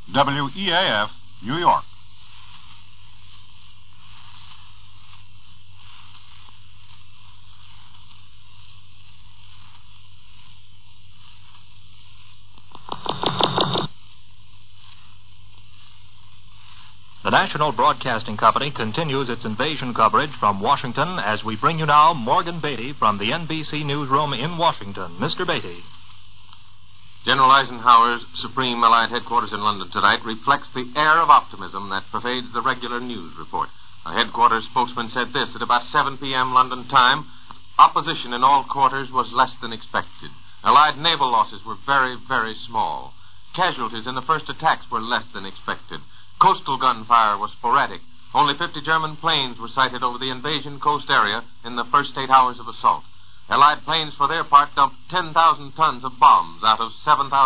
WEAF, New York. The National Broadcasting Company continues its invasion coverage from Washington as we bring you now Morgan Beatty from the NBC newsroom in Washington. Mr. Beatty. General Eisenhower's Supreme Allied Headquarters in London tonight reflects the air of optimism that pervades the regular news report. A headquarters spokesman said this: at about 7 p.m. London time, opposition in all quarters was less than expected. Allied naval losses were very, very small. Casualties in the first attacks were less than expected. Coastal gunfire was sporadic. Only 50 German planes were sighted over the invasion coast area in the first 8 hours of assault. Allied planes, for their part, dumped 10,000 tons of bombs out of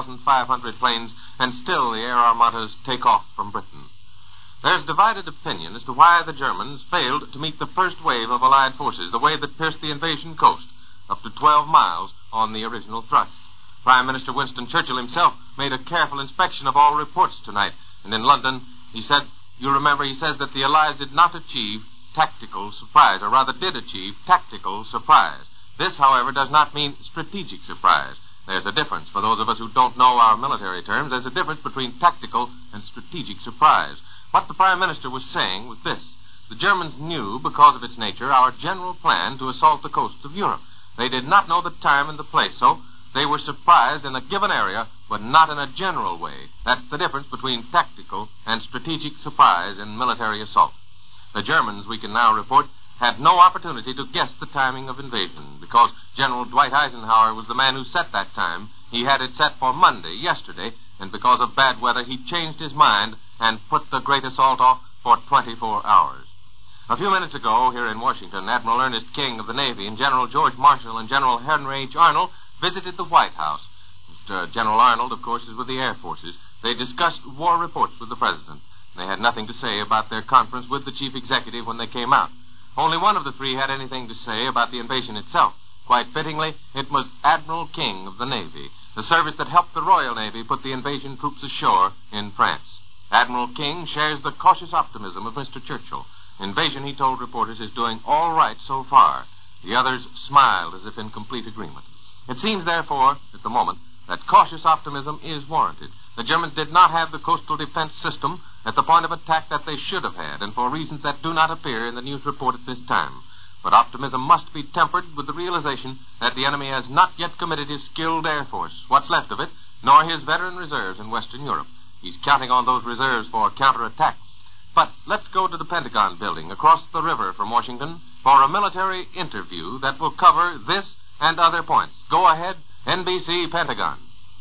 7,500 planes, and still the air armadas take off from Britain. There's divided opinion as to why the Germans failed to meet the first wave of Allied forces, the wave that pierced the invasion coast, up to 12 miles on the original thrust. Prime Minister Winston Churchill himself made a careful inspection of all reports tonight, and in London, he said, he says that the Allies did not achieve tactical surprise, or rather did achieve tactical surprise. This, however, does not mean strategic surprise. There's a difference. For those of us who don't know our military terms, there's a difference between tactical and strategic surprise. What the Prime Minister was saying was this: the Germans knew, because of its nature, our general plan to assault the coasts of Europe. They did not know the time and the place, so they were surprised in a given area, but not in a general way. That's the difference between tactical and strategic surprise in military assault. The Germans, we can now report, had no opportunity to guess the timing of invasion, because General Dwight Eisenhower was the man who set that time. He had it set for Monday, yesterday, and because of bad weather, he changed his mind and put the great assault off for 24 hours. A few minutes ago, here in Washington, Admiral Ernest King of the Navy and General George Marshall and General Henry H. Arnold visited the White House. General Arnold, of course, is with the Air Forces. They discussed war reports with the President. They had nothing to say about their conference with the Chief Executive when they came out. Only one of the three had anything to say about the invasion itself. Quite fittingly, it was Admiral King of the Navy, the service that helped the Royal Navy put the invasion troops ashore in France. Admiral King shares the cautious optimism of Mr. Churchill. Invasion, he told reporters, is doing all right so far. The others smiled as if in complete agreement. It seems, therefore, at the moment, that cautious optimism is warranted. The Germans did not have the coastal defense system at the point of attack that they should have had, and for reasons that do not appear in the news report at this time. But optimism must be tempered with the realization that the enemy has not yet committed his skilled Air Force, what's left of it, nor his veteran reserves in Western Europe. He's counting on those reserves for counterattack. But let's go to the Pentagon building across the river from Washington for a military interview that will cover this and other points. Go ahead, NBC Pentagon.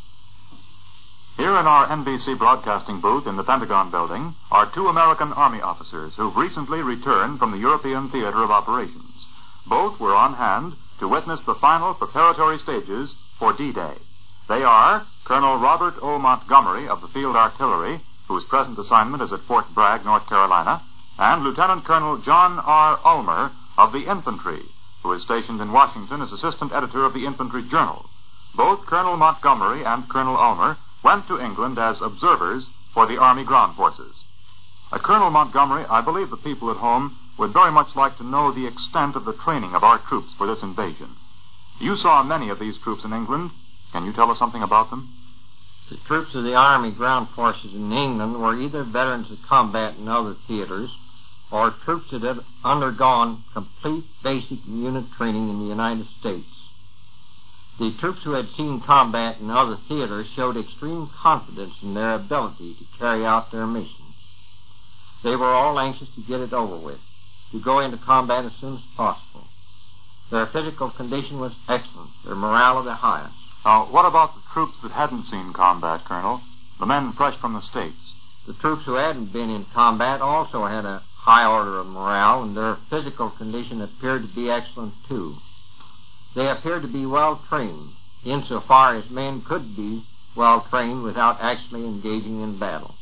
Here in our NBC broadcasting booth in the Pentagon building are 2 American Army officers who've recently returned from the European theater of operations. Both were on hand to witness the final preparatory stages for D-Day. They are Colonel Robert O. Montgomery of the Field Artillery, whose present assignment is at Fort Bragg, North Carolina, and Lieutenant Colonel John R. Ulmer of the Infantry, who is stationed in Washington as assistant editor of the Infantry Journal. Both Colonel Montgomery and Colonel Ulmer went to England as observers for the Army Ground Forces. Colonel Montgomery, I believe the people at home would very much like to know the extent of the training of our troops for this invasion. You saw many of these troops in England. Can you tell us something about them? The troops of the Army Ground Forces in England were either veterans of combat in other theaters or troops that had undergone complete basic unit training in the United States. The troops who had seen combat in other theaters showed extreme confidence in their ability to carry out their missions. They were all anxious to get it over with, to go into combat as soon as possible. Their physical condition was excellent, their morale of the highest. Now, what about the troops that hadn't seen combat, Colonel? The men fresh from the States. The troops who hadn't been in combat also had a high order of morale, and their physical condition appeared to be excellent, too. They appeared to be well trained, insofar as men could be well trained without actually engaging in battle.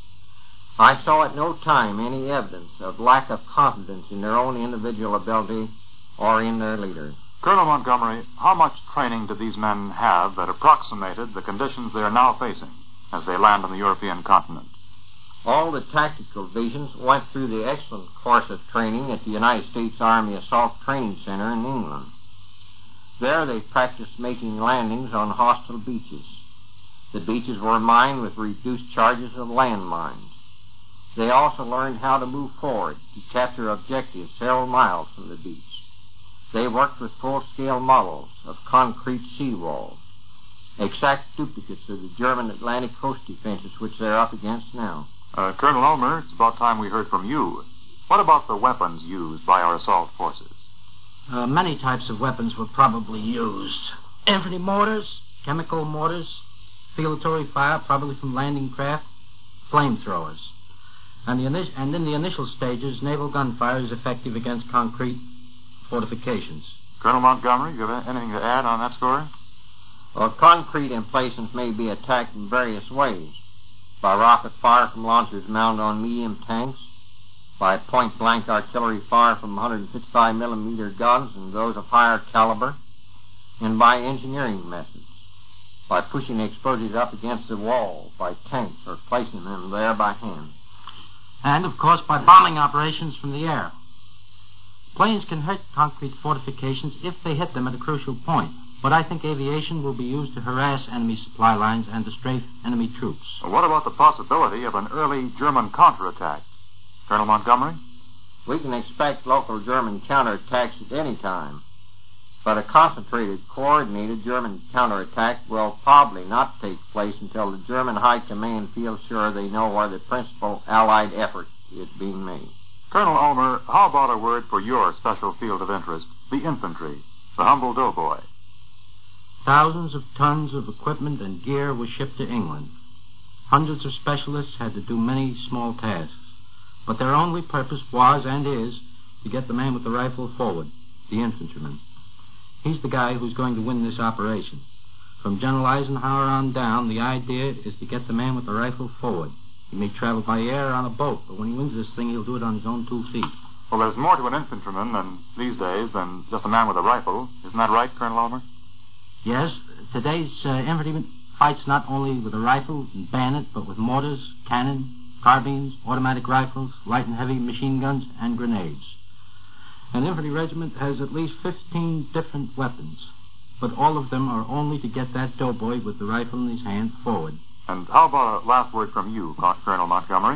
I saw at no time any evidence of lack of confidence in their own individual ability or in their leaders. Colonel Montgomery, how much training did these men have that approximated the conditions they are now facing? as they land on the European continent? All the tactical divisions went through the excellent course of training at the United States Army Assault Training Center in England. There they practiced making landings on hostile beaches. The beaches were mined with reduced charges of landmines. They also learned how to move forward to capture objectives several miles from the beach. They worked with full-scale models of concrete seawalls, exact duplicates of the German Atlantic coast defenses which they're up against now. Colonel Ulmer, it's about time we heard from you. What about the weapons used by our assault forces? Many types of weapons were probably used. Infantry mortars, chemical mortars, filtratory fire, probably from landing craft, flamethrowers. And in the initial stages, naval gunfire is effective against concrete fortifications. Colonel Montgomery, you have anything to add on that score? Well, concrete emplacements may be attacked in various ways. By rocket fire from launchers mounted on medium tanks, by point-blank artillery fire from 155-millimeter guns and those of higher caliber, and by engineering methods, by pushing explosives up against the wall, by tanks, or placing them there by hand. And, of course, by bombing operations from the air. Planes can hurt concrete fortifications if they hit them at a crucial point. But I think aviation will be used to harass enemy supply lines and to strafe enemy troops. Well, what about the possibility of an early German counterattack? Colonel Montgomery? We can expect local German counterattacks at any time. But a concentrated, coordinated German counterattack will probably not take place until the German High Command feels sure they know where the principal Allied effort is being made. Colonel Ulmer, how about a word for your special field of interest, the infantry, the humble doughboy? Thousands of tons of equipment and gear were shipped to England. Hundreds of specialists had to do many small tasks. But their only purpose was and is to get the man with the rifle forward, the infantryman. He's the guy who's going to win this operation. From General Eisenhower on down, the idea is to get the man with the rifle forward. He may travel by air or on a boat, but when he wins this thing, he'll do it on his own 2 feet. Well, there's more to an infantryman these days than just a man with a rifle. Isn't that right, Colonel Ulmer? Yes, today's infantryman fights not only with a rifle and bayonet, but with mortars, cannon, carbines, automatic rifles, light and heavy machine guns, and grenades. An infantry regiment has at least 15 different weapons, but all of them are only to get that doughboy with the rifle in his hand forward. And how about a last word from you, Colonel Montgomery?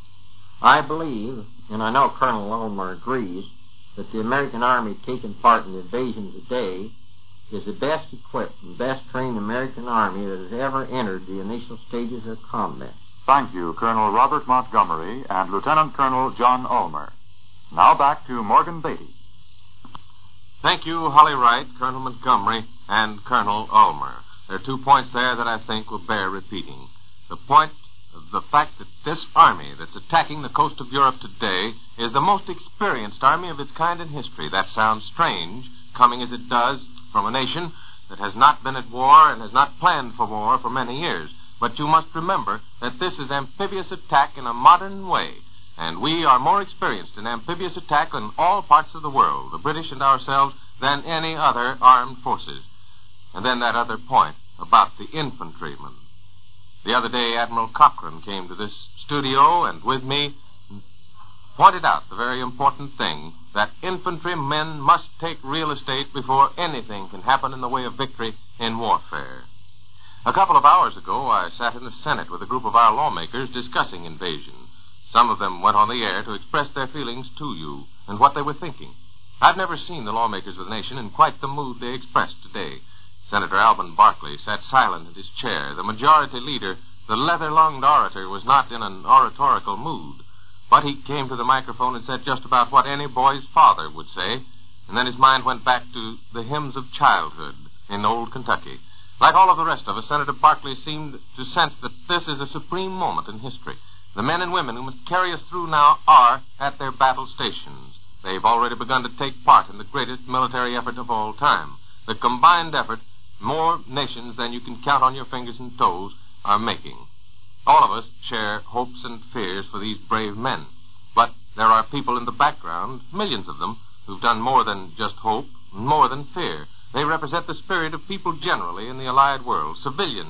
I believe, and I know Colonel Ulmer agrees, that the American Army taking part in the invasion today is the best equipped and best trained American Army that has ever entered the initial stages of combat. Thank you, Colonel Robert Montgomery and Lieutenant Colonel John Ulmer. Now back to Morgan Beatty. Thank you, Holly Wright, Colonel Montgomery, and Colonel Ulmer. There are 2 points there that I think will bear repeating. The point of the fact that this army that's attacking the coast of Europe today is the most experienced army of its kind in history. That sounds strange, coming as it does from a nation that has not been at war and has not planned for war for many years. But you must remember that this is amphibious attack in a modern way, and we are more experienced in amphibious attack in all parts of the world, the British and ourselves, than any other armed forces. And then that other point about the infantrymen. The other day, Admiral Cochrane came to this studio and with me pointed out the very important thing, that infantrymen must take real estate before anything can happen in the way of victory in warfare. A couple of hours ago, I sat in the Senate with a group of our lawmakers discussing invasion. Some of them went on the air to express their feelings to you and what they were thinking. I've never seen the lawmakers of the nation in quite the mood they expressed today. Senator Alben Barkley sat silent in his chair. The majority leader, the leather-lunged orator, was not in an oratorical mood. But he came to the microphone and said just about what any boy's father would say, and then his mind went back to the hymns of childhood in old Kentucky. Like all of the rest of us, Senator Barkley seemed to sense that this is a supreme moment in history. The men and women who must carry us through now are at their battle stations. They've already begun to take part in the greatest military effort of all time. The combined effort more nations than you can count on your fingers and toes are making. All of us share hopes and fears for these brave men. But there are people in the background, millions of them, who've done more than just hope, more than fear. They represent the spirit of people generally in the Allied world, civilians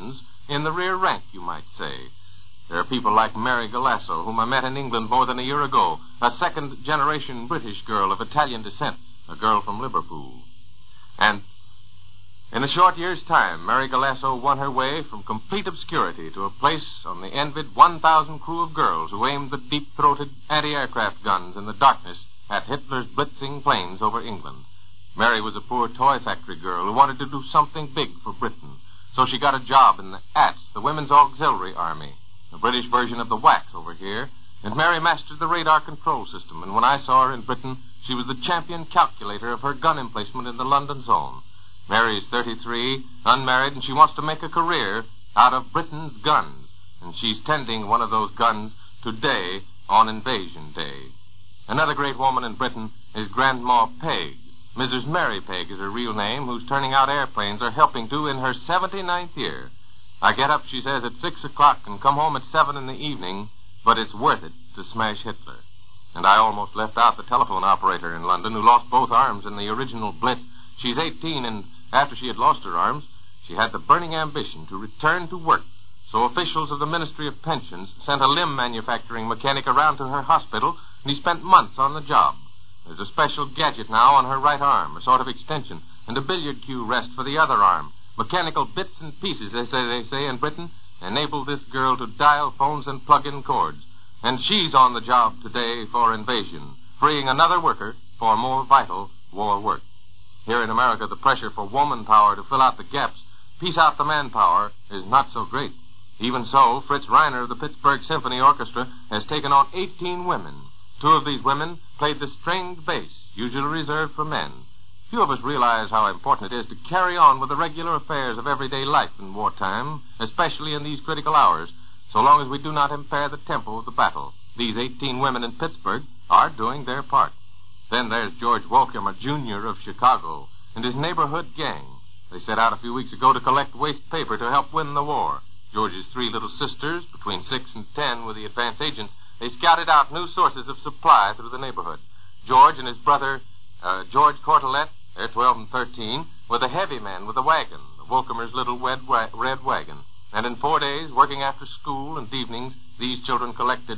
in the rear rank, you might say. There are people like Mary Galasso, whom I met in England more than a year ago, a second-generation British girl of Italian descent, a girl from Liverpool. And in a short year's time, Mary Galasso won her way from complete obscurity to a place on the envied 1,000 crew of girls who aimed the deep-throated anti-aircraft guns in the darkness at Hitler's blitzing planes over England. Mary was a poor toy factory girl who wanted to do something big for Britain, so she got a job in the ATS, the Women's Auxiliary Army, the British version of the WACS over here, and Mary mastered the radar control system, and when I saw her in Britain, she was the champion calculator of her gun emplacement in the London zone. Mary is 33, unmarried, and she wants to make a career out of Britain's guns, and she's tending one of those guns today on Invasion Day. Another great woman in Britain is Grandma Peg. Mrs. Mary Peg is her real name, who's turning out airplanes or helping to in her 79th year. I get up, she says, at 6 o'clock and come home at 7 in the evening, but it's worth it to smash Hitler. And I almost left out the telephone operator in London who lost both arms in the original Blitz. She's 18, and after she had lost her arms, she had the burning ambition to return to work. So officials of the Ministry of Pensions sent a limb manufacturing mechanic around to her hospital, and he spent months on the job. There's a special gadget now on her right arm, a sort of extension, and a billiard cue rest for the other arm. Mechanical bits and pieces, they say in Britain, enable this girl to dial phones and plug in cords. And she's on the job today for Invasion, freeing another worker for more vital war work. Here in America, the pressure for woman power to fill out the gaps, piece out the manpower, is not so great. Even so, Fritz Reiner of the Pittsburgh Symphony Orchestra has taken on 18 women. 2 of these women played the stringed bass, usually reserved for men. Few of us realize how important it is to carry on with the regular affairs of everyday life in wartime, especially in these critical hours, so long as we do not impair the tempo of the battle. These 18 women in Pittsburgh are doing their part. Then there's George Wolkemer, Jr. of Chicago, and his neighborhood gang. They set out a few weeks ago to collect waste paper to help win the war. George's 3 little sisters, between 6 and 10, were the advance agents. They scouted out new sources of supply through the neighborhood. George and his brother, George Cortellette, they're 12 and 13, were the heavy men with the wagon, the Wolkemer's little red wagon. And in 4 days, working after school and evenings, these children collected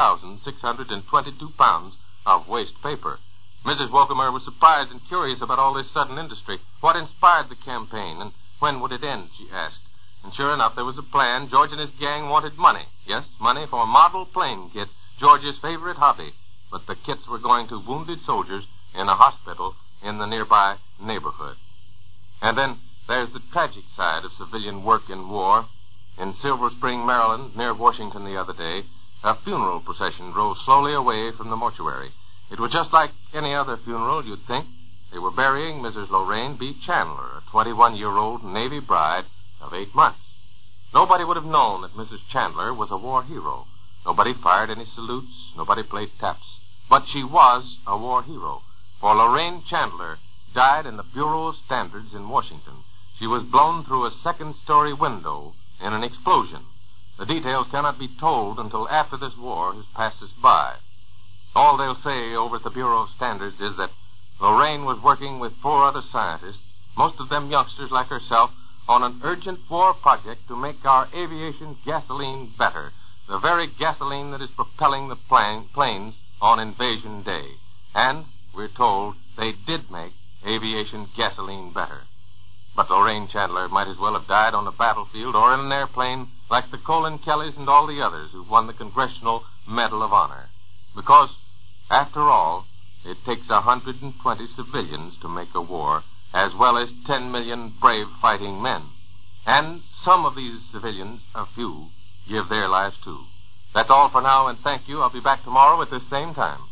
4,622 pounds of waste paper. Mrs. Wolkemer was surprised and curious about all this sudden industry. What inspired the campaign, and when would it end, she asked. And sure enough, there was a plan. George and his gang wanted money. Yes, money for model plane kits, George's favorite hobby. But the kits were going to wounded soldiers in a hospital in the nearby neighborhood. And then there's the tragic side of civilian work in war. In Silver Spring, Maryland, near Washington the other day, a funeral procession drove slowly away from the mortuary. It was just like any other funeral, you'd think. They were burying Mrs. Lorraine B. Chandler, a 21-year-old Navy bride of 8 months. Nobody would have known that Mrs. Chandler was a war hero. Nobody fired any salutes. Nobody played taps. But she was a war hero. For Lorraine Chandler died in the Bureau of Standards in Washington. She was blown through a second-story window in an explosion. The details cannot be told until after this war has passed us by. All they'll say over at the Bureau of Standards is that Lorraine was working with 4 other scientists, most of them youngsters like herself, on an urgent war project to make our aviation gasoline better, the very gasoline that is propelling the planes on Invasion Day. And we're told they did make aviation gasoline better. But Lorraine Chandler might as well have died on the battlefield or in an airplane like the Colin Kellys and all the others who won the Congressional Medal of Honor. Because, after all, it takes 120 civilians to make a war, as well as 10 million brave fighting men. And some of these civilians, a few, give their lives too. That's all for now, and thank you. I'll be back tomorrow at this same time.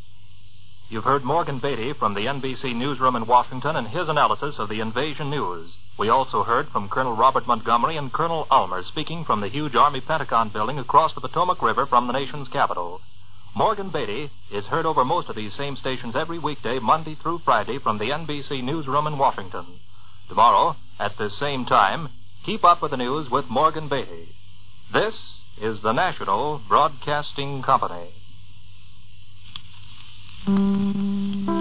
You've heard Morgan Beatty from the NBC newsroom in Washington and his analysis of the invasion news. We also heard from Colonel Robert Montgomery and Colonel Ulmer speaking from the huge Army Pentagon building across the Potomac River from the nation's capital. Morgan Beatty is heard over most of these same stations every weekday, Monday through Friday, from the NBC newsroom in Washington. Tomorrow, at this same time, keep up with the news with Morgan Beatty. This is the National Broadcasting Company.